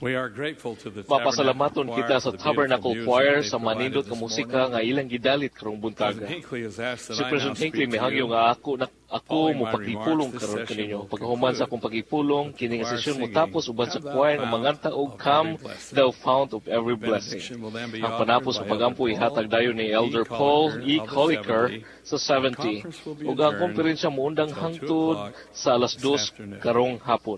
Mapasalamaton kita sa Tabernacle Choir sa manindot nga musika nga ilang gidalit karong buntaga. Si President Hinckley mihangyo nga ako mo pagipulong karon kaninyo. Pagkahuman sa akong pagipulong, kini nga sesyon mo tapos uban sa choir nga manganta og Come Thou Fount of Every Blessing. Ang panapos sa pagampo ihatag dayon ni Elder Paul E. Colliker sa 70. Ug ang konferensya moundang hangtod sa alas 2 karong hapon.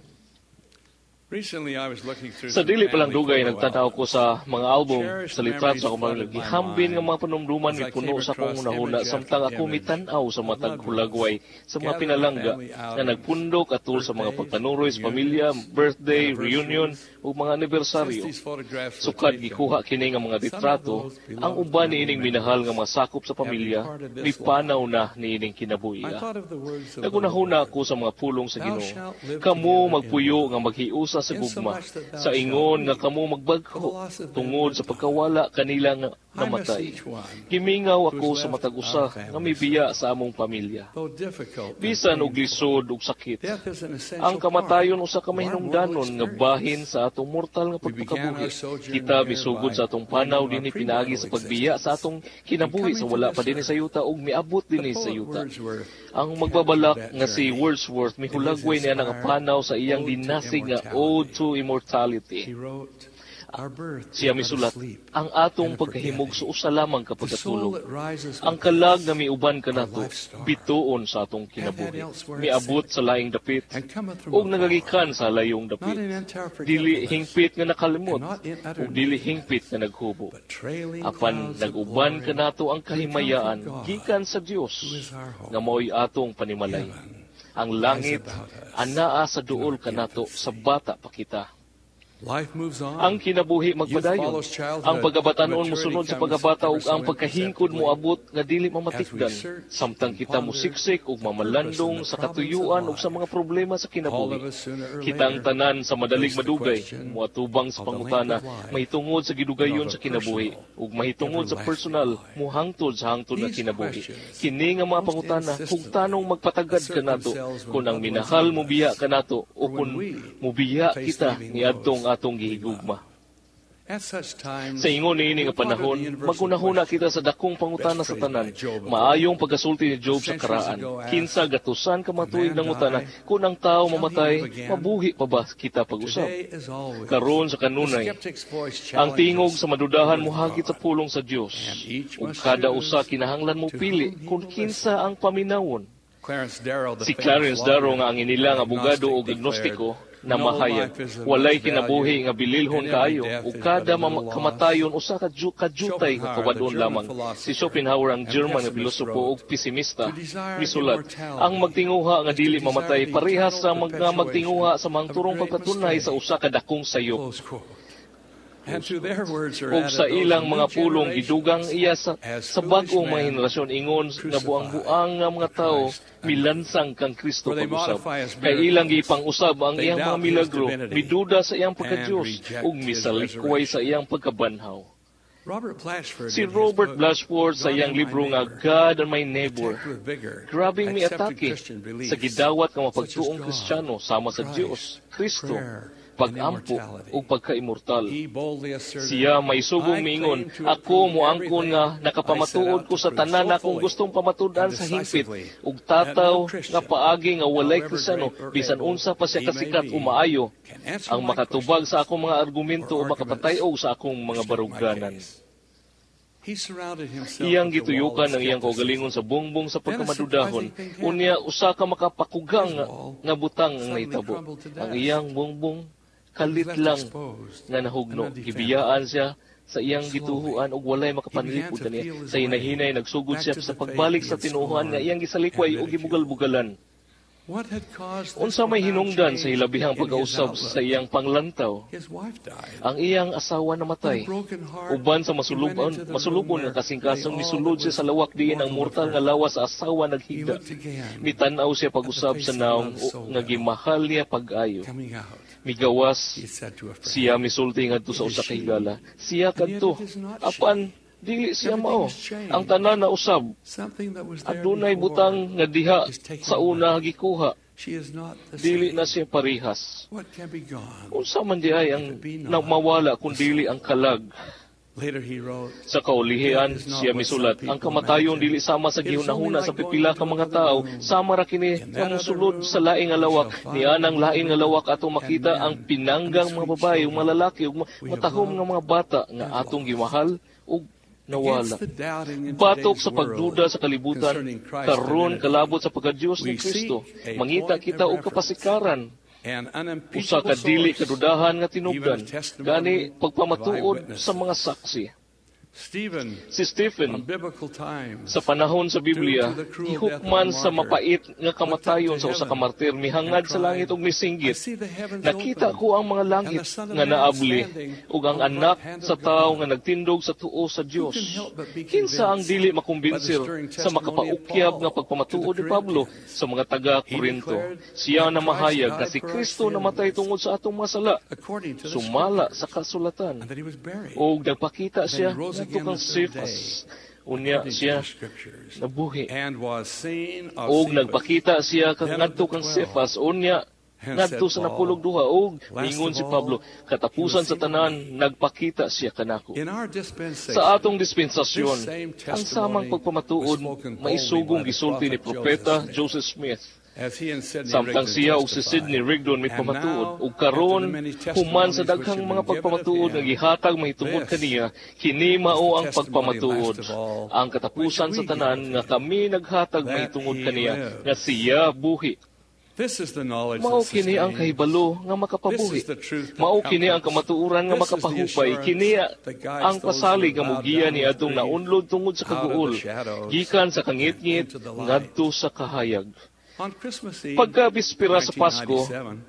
Sa dili palang dugay, nagtanaw ko sa mga album sa litrato sa akong mga gihambin nga mga panumduman ni puno sa akong hunahuna samtang ako mitanaw sa matag hulagway sa mga pinalangga na nagpundok atul sa mga pagpanuroy sa pamilya, birthday, reunion o mga anibersaryo. Sukad gikuha kini nga mga litrato, ang uban ni ining minahal nga mga sakop sa pamilya, ni panaw na ni ining kinabuhi. Nagunahuna ako sa mga pulong sa Ginoo. Kamu magpuyo nga maghiusa sa gugma, sa ingon nga kamo magbagho tungod sa pagkawala kanila nga namatay. Gimingaw ako sa matag usa nga mibiya sa among pamilya. Bisan og lisod ug sakit, ang kamatayon usa ka mahinungdanon nga bahin sa atong mortal nga pagpakabuhi. Kita misugod sa atong panaw dinhi pinaagi sa pagbiya sa atong kinabuhi sa wala pa dinhi sa yuta ug miabot dinhi sa yuta. Ang magbabalak nga si Wordsworth mihulagway niya nga panaw sa iyang dinasig nga Ode to Immortality. Siya misulat, ang atong pagkahimog sa usa lamang ka pagkatulog. Ang kalag na miuban ka nato, bituon sa atong kinabuhi. Miabot sa laing dapit, o nagagikan sa layong dapit. Dili hingpit nga nakalimot, o dili hingpit nga naghubo. Apan naguban ka nato ang kahimayaan, gikan sa Dios, nga mao'y atong panimalay. Ang langit, anaa sa duol ka nato sa bata pa kita. Ang kinabuhi magpadayon. Ang pagabatanon mosunod sa pagabata ug ang pagkahingkod mo abot nga dili mamatikdan. Samtang kita musiksik ug mamalandong sa katuyuan ug sa mga problema sa kinabuhi. Kitang tanan sa madalig madugay, moatubang sa pangutana, mahitungod sa gidugayon sa kinabuhi ug mahitungod sa personal, mohangtod sa hangtod na kinabuhi. Kini nga mga pangutana kung tanong magpatagad kanato, kung ang minahal mo biya kanato o kung mubiya kita niadtong atong gihigugma. Sa ingon niini nga panahon, magunahuna kita sa dakong pangutana sa tanan. Maayong pagkasulti ni Job sa karaan. Kinsa gatusan ka matuig nangutana, kung ang tao mamatay, mabuhi pa ba kita pag-usap? Karon sa kanunay, ang tingog sa madudahan mohagit sa pulong sa Dios. Ug kada usa kinahanglan mo pili kung kinsa ang paminawon. Si Clarence Darrow nga ang inilang abogado o agnostiko na mahayag, walay kinabuhi nga bililhon kaayo ug kada kamatayon usa ka kajutay nga kawadon lamang. Si Schopenhauer, ang German nga pilosopo ug pesimista, misulat, ang magtinguha nga dili mamatay parehas sa magtinguha sa mangturong pagpatunay sa usa ka dakong sayop. Ug sa ilang mga pulong gidugang iya sa bag-ong mga henerasyon ingon nga buang-buang nga mga tao milansang kang Kristo pag-usab. Kay ilang gipang-usab ang iyang mga milagro, miduda sa iyang pagka-Dios ug misalikway sa iyang pagkabanhaw. Si Robert Blatchford sa iyang libro nga God and My Neighbor, grabing miatake sa gidawat nga mapagtuong Kristiyano sama sa Dios, Kristo, pag-ampo o pagka-immortal. Siya may subong mingon, ako moangkon nga nakapamatuod ko sa tanan akong gustong pamatudan sa himpit, ug tataw nga paagi nga walay Kristiyano, bisan unsa pa siya kasikat o maayo, ang makatubag sa akong mga argumento o makapatay-og sa akong mga baruganan. Iyang gituyukan ang iyang kaugalingon sa bongbong sa pagkamadudahon. Unya, usa ka makapakugang nga butang ang naitabo. Ang iyang bongbong kalit lang nga nahugno. Gibiyaan siya sa iyang gituhuan ug walay makapanlipod niya. Sa hinahinay nagsugod siya sa pagbalik sa tinuhuan nga iyang gisalikway ug gibugal-bugalan. Unsa may hinungdan sa hilabihang pag-ausab sa iyang panglantaw? Ang iyang asawa namatay. Uban sa masulubon nga kasing-kasong misulod siya sa lawak diin ang mortal nga lawas sa asawa naghigda. Mitanaw siya pag-usab sa naong nga gimahal niya pag-ayo. Migawas siya misulti ngadto sa usa ka higala. Siya kadto apan dili siya mao. Ang tanan na usab adunay butang nga diha sa una gikuha Dili na siya parihas. What can be gone? Unsa man di ay ang mawala kung dili ang kalag. Later he wrote, Sa kaulihian, siya misulat, ang kamatayon dili sama sa gihunahuna sa pipila ka mga tao, sama ra kini ang sulod sa laing nga lawak, niya ng laing nga lawak atong makita ang pinanggang mga babae ug malalaki ug matahom nga mga bata nga atong gimahal ug nawala. Batok sa pagduda sa kalibutan, karon kalabot sa pagka-Dios ni Kristo, mangita kita og kapasikaran, usa ka dili kadudahan nga tinubdan, gani pagpamatuod sa mga saksi. Si Stephen, sa panahon sa Biblia, gihukman sa mapait nga kamatayon sa usa ka martir, mihangad sa langit ug misinggit. Nakita ko ang mga langit nga naabli, ug ang anak sa tawo nga nagtindog sa tuo sa Dios. Kinsa ang dili makumbinsir sa makapaukyab nga pagpamatuod ni Pablo sa mga taga-Korinto? Siya na mahayag na si Kristo namatay tungod sa atong mga sala, sumala sa kasulatan, ug nagpakita siya ngadto kang Cephas. Unya siya nabuhi. Og nagpakita siya ngadto kang Cephas. Unya ngadto sa napulog duha. Og ingon si Pablo, katapusan sa tanan, nagpakita siya kanako. Sa atong dispensasyon, ang samang pagpamatuod maisugong gisulti ni Propeta Joseph Smith. Samtang siya ug si Sidney Rigdon may pamatuod, ug karon human sa daghang mga pagpamatuod nga gihatag mahitungod kaniya, kini mao ang pagpamatuod, ang katapusan sa tanan nga kami naghatag mahitungod kaniya nga siya buhi. Mao kini ang kahibalo nga makapabuhi. Mao kini ang kamatuoran nga makapahupay. Kini ang pasalig nga mugiya ni adtong naunlod tungod sa kaguol, gikan sa kangit-ngit ngadto sa kahayag. Pagka-bispira sa Pasko,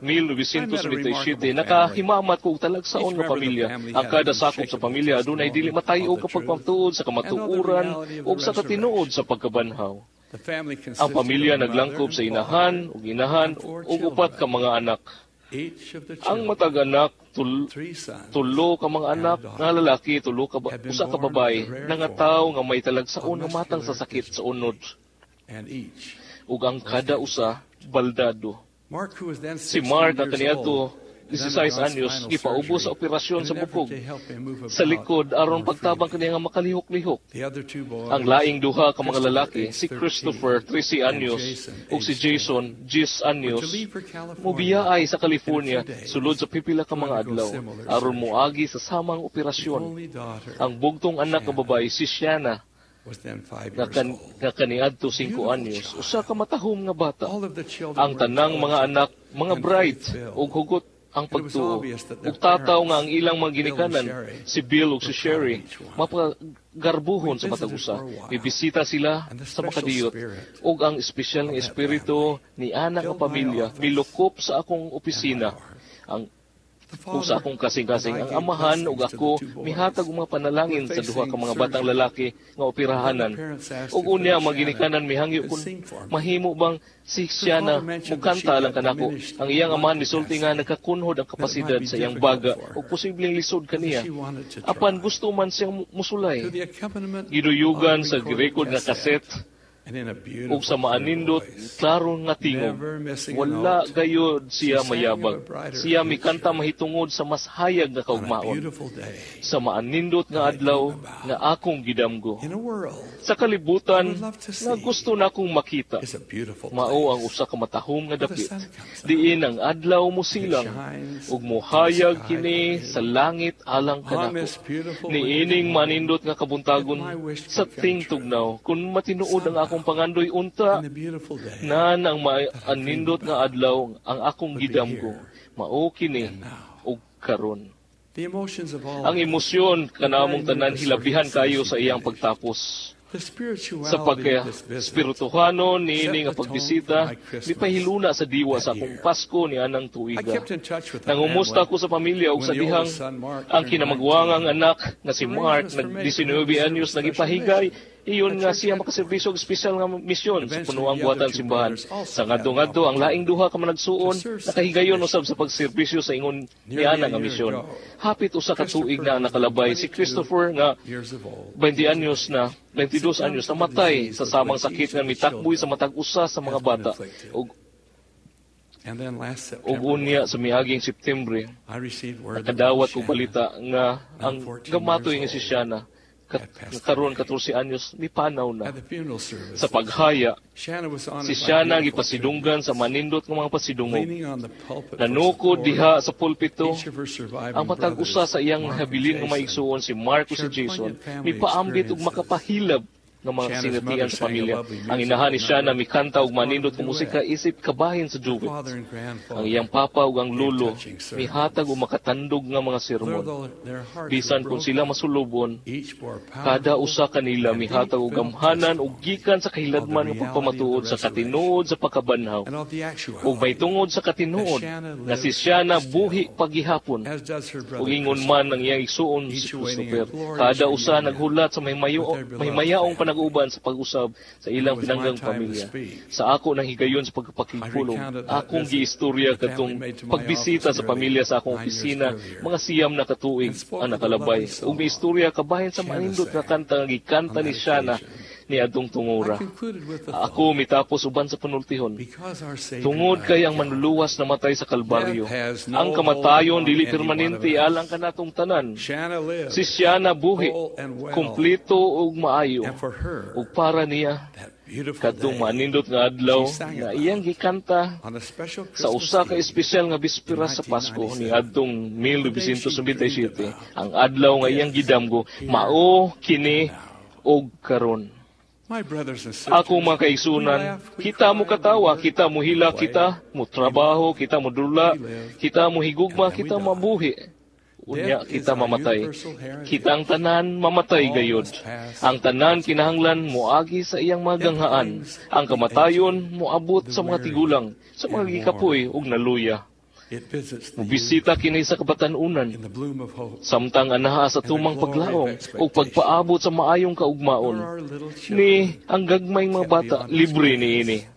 1927, nakahimamat ko talagsaon nga pamilya. Ang kada sakop sa pamilya adunay dili matayo kapag pamtuod sa kamatuoran o sa katinuod sa pagkabanhaw. Ang pamilya naglangkob sa inahan ug inahan ug upat ka mga anak. Ang matag-anak, tulo ka mga anak nga lalaki, usa ka babae, nangataw nga may talagsaon nga matang sa sakit sa unod. Ug ang kada usa baldado. Si Mark nga kaniadto 16 anyos gipaubos sa operasyon sa bukog sa likod aron pagtabang kaniya nga makalihok-lihok. Ang laing duha ka mga lalaki, si Christopher 13 anyos ug si Jason 10 anyos, mobiyaay sa California sulod sa pipila ka mga adlaw aron moagi sa samang operasyon. Ang bugtong anak nga babae si Shiana nga kaniadto 5 anyos, usa ka matahom nga bata. Ang tanang mga anak, mga bright ug hugot ang pagtuo. Ug tataw nga ang ilang mga ginikanan, si Bill ug si Sherry, mapagarbuhon sa matag usa. Bibisita sila sa makadiyot. Ug ang espesyal nga espiritu ni anak nga pamilya milukop sa akong opisina. Kung sa akong kasing-kasing, ang amahan ug ako mihatag mga panalangin sa duha ka mga batang lalaki nga operahanan. Ug unya ang mga ginikanan mihangyo kun mahimo bang si Shiana mugkanta lang kanako. Ang iyang amahan misulti nga nagkakunhod ang kapasidad sa iyang baga ug posibleng lisod kaniya. Apan gusto man siyang musulay. Giduyugan sa girekod nga kaset ug sa maanindot, klaro nga tingog. Wala gayod siya mayabag. Siya mikanta mahitungod sa mas hayag nga kaugmaon. Sa maanindot nga adlaw nga akong gidamgo. Sa kalibutan nga gusto na akong makita, mao ang usa ka matahom nga dapit. Diin ang adlaw mo silang, ug mohayag kini sa langit alang kanako. Niining manindot nga kabuntagon sa tingtugnaw, kung matinuod ang akong pangandoy unta, na ang maanindot nga adlaw ang akong gidamgo, mao kini ug karon. Ang emosyon kanamong tanan hilabihan kayo sa iyang pagtapos. Sa pagka-espirituhano niini nga pagbisita, mipahiluna sa diwa sa akong Pasko ni anang tuiga. Nangumusta ko sa pamilya ug sa dihang ang kinamagwangang anak nga si Mark, nag-19 anyos, nagipahigay, iyon nga siya makaservisyo og espesyal nga misyon sa punuang buhatan simbahan. Sa ngadto-ngadto ang laing duha ka managsuon, nakahigayon usab sa pagserbisyo sa ingon niya nga misyon. Hapit usa ka tuig na nakalabay si Christopher nga 22 anyos namatay sa samang sakit nga mitakboy sa matag usa sa mga bata. Ug And then last Ug September, unya sa miaging Septembre, I received word nakadawat that og balita nga ang 14 gamatoy nga years si Shanna karon 14 anyos mipanaw na. at the funeral service. Sa paghaya, Shanna was honored si by Shanna beautiful gipasidunggan sa manindot nga mga pasidungog. leaning on the pulpit Nanukod for support. diha sa pulpito Each of her surviving ang matag usa sa iyang brothers, Mark and habilin nga Jason, maigsuon si Mark ug si Jason, mipaambit ug makapahilab ng mga Shanna's sinatian mother sa sang a pamilya. lovely music Ang inahan ni and Shanna another mikanta og was manindot part nga of the musika duet. isip kabahin sa Her duet. father and grandfather, Ang iyang papa ug ang lolo touching sermons. mihatag og makatandog nga mga sermon. Although their hearts Bisan were kung broken, sila masulubon, each bore kada powerful usa kanila and mihatag og deep-felt gamhanan ug testimony gikan sa kahiladman nga pagpamatuod sa katinuod sa pagkabanhaw. and of the actuality, Ug may tungod sa katinuod nga si Shanna buhi paghihapon. as does her brother Ug ingon Chris. man ang iyang igsuon si Christopher. Kada usa naghulat sa mahimayaong panag-uban sa pag-usab sa ilang pinanggang pamilya. Sa ako nang higayon sa pagpakigpulong, akong giistorya katong pagbisita sa pamilya sa akong opisina, mga siyam na katuig ang nakalabay. Ug miistorya kabahin sa manindot nga kanta nga gikanta ni Shanna ni adtong I tungura. concluded with the Ako mitapos uban sa panultihon. because our Savior Tungod died, kay ang manluluwas na matay sa Kalbaryo. Death has no Ang kamatayon hold on dili any permanente one of us. alang kanatong tanan. Shanna lived, Si Shanna buhi, whole and well, kumplito ug maayo. and for her, Ug para niya that beautiful kadtong day, manindot nga adlaw she sang nga about iyang gikanta on a special sa Christmas usa ka Eve, espesyal nga bispera sa Pasko ni adtong 1997, ang adlaw nga iyang gidamgo mao kini og karon. my brothers and sisters, Ako mga kaigsunan, kita mo katawa, kita mo hila, kita mo trabaho, kita mo dula, kita mo higugma, kita mabuhi. Unya kita mamatay. Kita ang tanan mamatay gayod. Ang tanan kinahanglan moagi sa iyang mga ganghaan. Ang kamatayon moabot sa mga tigulang, sa mga gikapoy ug naluya. it visits the youth Mubisita kini sa kabatanunan. in the bloom of hope. Samtang anaha sa tumang paglaom o pagpaabot sa maayong For kaugmaon. our little children, Ni ang gagmayng mga bata, libre niini.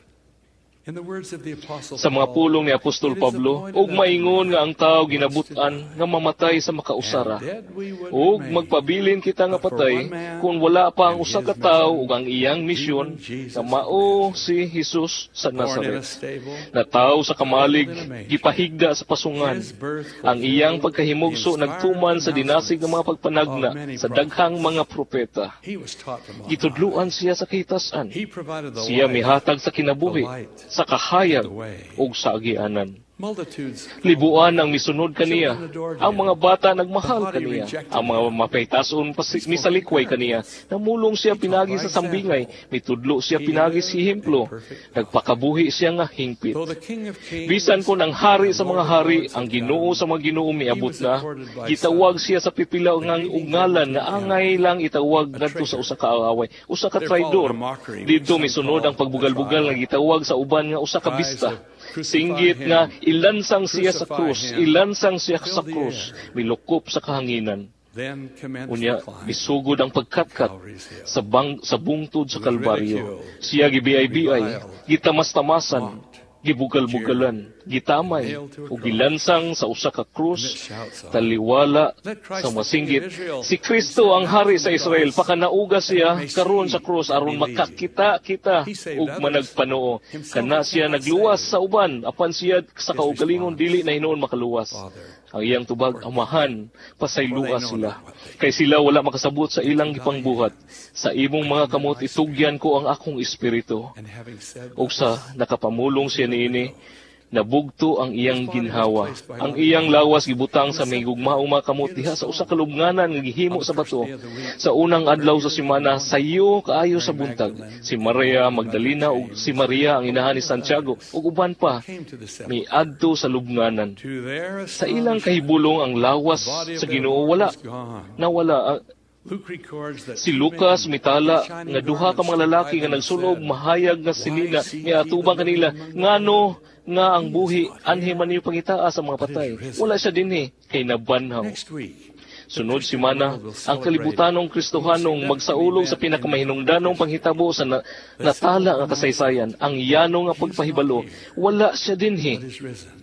in the words of the Apostle Sa mga Paul, pulong ni Apostol Pablo, ug maingon nga ang tao ginabutan nga mamatay sa makausara. dead we would Ug remain, magpabilin kita nga patay kung wala pa ang usa ka tawo ug ang iyang misyon nga mao si Jesus sa born in a Nazaret. stable, Na tawo sa kamalig, gipahigda sa pasungan. his birth Ang iyang pagkahimugso nagtuman sa dinasig ng mga pagpanagna sa daghang mga propeta. he was taught from on high. Gitudluan siya sa kahitasan. He provided the Siya light, mihatag sa kinabuhi, sa kahayag ug sa agianan. multitudes Libuan ang misunod kaniya. Ang mga bata nagmahal kaniya. Ang mga mapaytason misalikway kaniya. Namulong siya pinagi sa sambingay. Mitudlo siya pinagi sa hemplo. Nagpakabuhi siya nga hingpit. though the King of Kings Bisan kun ang hari sa mga hari, ang Ginoo sa mga Ginoo miabot na, gitawag siya sa pipila nga ngalan na angay lang itawag ngadto sa usa ka away, usa ka traidor. Dito misunod ang pagbugal-bugal nga gitawag sa uban nga usa ka bista. Singgit nga ilansang siya sa krus, ilansang siya sa krus, milukop sa kahanginan. then commenced Unya, the climb misugod ang pagkatkat Calvary's Hill. sa bungtod sa Kalbaryo. Siya gibiyay-biyay, gitamas-tamasan, gibugal-bugalan, gitamay, ug gilansang sa usa ka krus, taliwala sa masinggit. Si Kristo ang hari sa Israel, pakanauga siya karon sa krus aron makakita kita ug managpanoo. Kana siya nagluwas sa uban, apan siya sa kaugalingon dili na hinuon makaluwas. Ang iyang tubag, amahan, pasayloa sila. Kay sila wala makasabot sa ilang gipangbuhat. Sa imong mga kamot itugyan ko ang akong espiritu. and having said Ug sa nakapamulong siya niini, nabugto ang iyang ginhawa. Ang iyang lawas gibutang sa may gugmaong mga kamot diha sa usa ka lubnganan nga gihimo sa bato. Sa unang adlaw sa semana, sayo kaayo sa buntag, si Maria Magdalena ug si Maria ang inahan ni Santiago ug uban pa came to the sepulchre, miadto sa lubnganan. to their Sa ilang kahibulong ang lawas sa Ginoo wala, gone. nawala. Luke records that Si Lucas mitala nga duha ka mga lalaki nga nagsulog mahayag nga sinina miatubang kanila ngano nga ang buhi anhi man niyo pangitaa sa mga patay. Wala siya dinhi kay nabanhaw. next week Sunod semana, ang kalibutanong Kristohanong magsaulog sa pinakamahinungdanong panghitabo sa natala nga kasaysayan, ang yanong nga pagpahibalo, wala siya dinhi. is risen.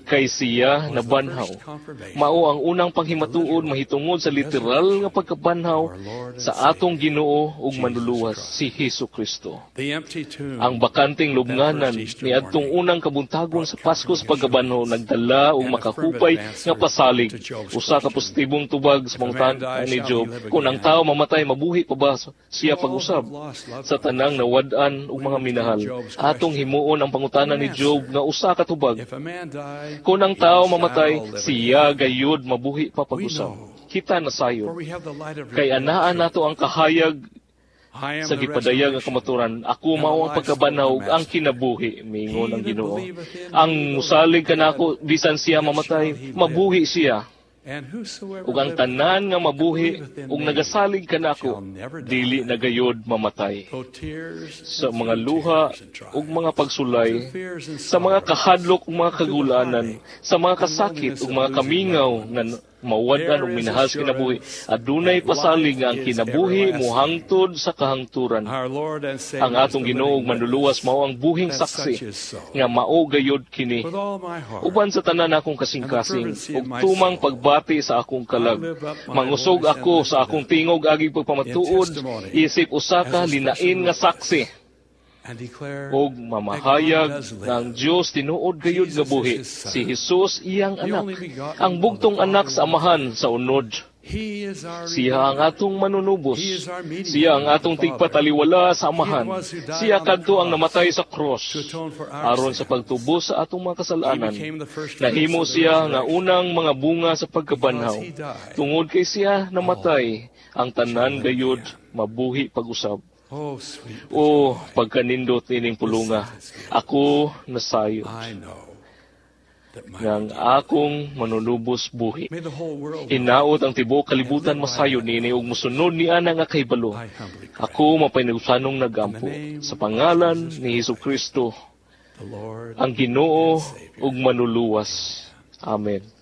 kay siya nabanhaw. Mao ang unang panghimatuod mahitungod sa literal nga pagkabanhaw sa atong Ginoo ug manluluwas si Hesukristo. Ang bakanting lubnganan niadtong unang kabuntagon sa Pasko sa pagkabanhaw nagdala og makahupay nga pasalig. Usa ka positibong tubag sa pangutana ni Job, kung ang tao mamatay, mabuhi pa ba siya pag-usab? Sa tanang nawad-an ug mga minahal, atong himuon ang pangutana ni Job nga usa ka tubag. Kung ang tao mamatay, siya gayud mabuhi pa pag-usab. Kita na sayo. Kay anaan nato ang kahayag sa gipadayag nga kamaturan, ako mao ang pagkabanaw ang kinabuhi, mingon ang Ginoo. Ang musalig kanako bisan siya mamatay, mabuhi siya. Ug ang tanan nga mabuhi ug nagasalig kanako, dili na gayud mamatay. Sa mga luha ug mga pagsulay, sa mga kahadlok ug mga kagulanan, sa mga kasakit ug mga kamingaw nga mawad-an ug minahal sa kinabuhi, adunay pasalig nga ang kinabuhi mohangtod sa kahangturan. Ang atong Ginoo ug manluluwas mao ang buhing saksi nga mao gayud kini. Uban sa tanan akong kasing-kasing ug tumang pagbati sa akong kalag, mangusog ako sa akong tingog aging pagpamatuod, isip usa ka linain nga saksi ug mamahayag nga ang Dios tinuod gayud nga buhi, si Jesus iyang anak, ang bugtong anak sa amahan sa unod. Siya ang atong manunubos. Siya ang atong tigpataliwala sa amahan. Siya kadto ang namatay sa cross aron sa pagtubos sa atong mga kasalanan. Nahimo siya nga unang mga bunga sa pagkabanhaw. Tungod kay siya namatay, ang tanan gayud mabuhi pag-usab. O pagkanindot ining pulunga, ako nasayod ng akong manunubos buhi. Hinaot ang tibuok kalibutan masayon niini ug mosunod niya nga kahibalo. Ako mapaynusanong nagampo sa pangalan ni Hesukristo, ang Ginoo ug manluluwas. Amen.